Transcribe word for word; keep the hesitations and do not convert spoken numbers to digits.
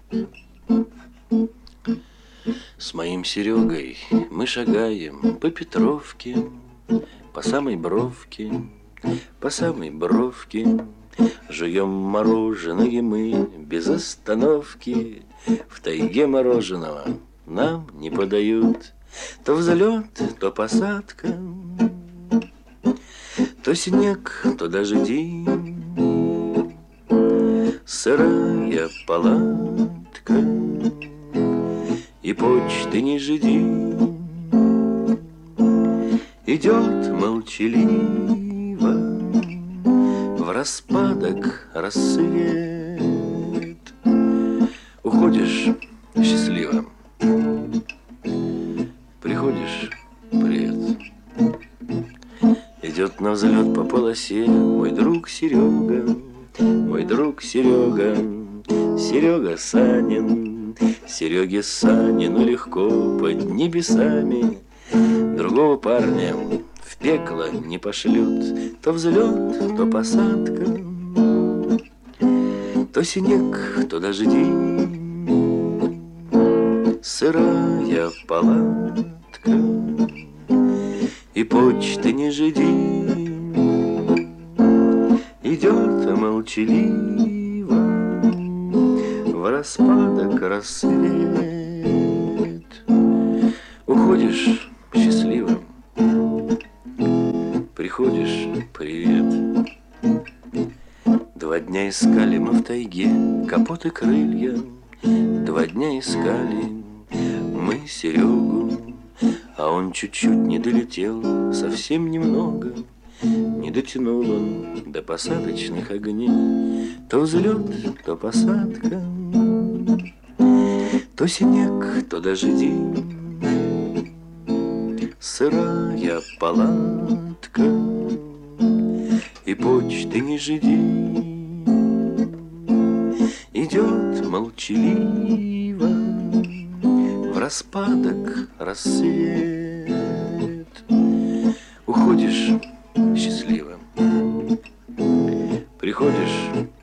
С моим Серегой мы шагаем по Петровке, по самой бровке, по самой бровке. Жуем мороженое мы без остановки. В тайге мороженого нам не подают. То взлет, то посадка, то снег, то дожди. Сырая палатка, и почты не жди. Идет молчаливо в распадок рассвет. Уходишь счастливо, приходишь привет. Идет на взлет по полосе мой друг Серега, мой друг Серега, Серега Санин. Сереге Санину легко под небесами. Другого парня в пекло не пошлют. То взлет, то посадка, то снег, то дожди. Сырая палатка, и почты не жди. Идет молчаливо в распадок рассвет. Уходишь счастливым, приходишь привет. Два дня искали мы в тайге капот и крылья. Два дня искали мы Серегу, а он чуть-чуть не долетел, совсем немного. Не дотянул он до посадочных огней. То взлет, то посадка, то снег, то дожди. Сырая палатка, и почты не жди. Идет молчаливо в распадок рассвет. Уходишь счастливым, приходишь